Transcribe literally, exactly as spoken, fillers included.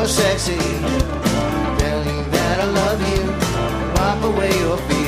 you're sexy. Tell you that I love you. Wipe away your fear.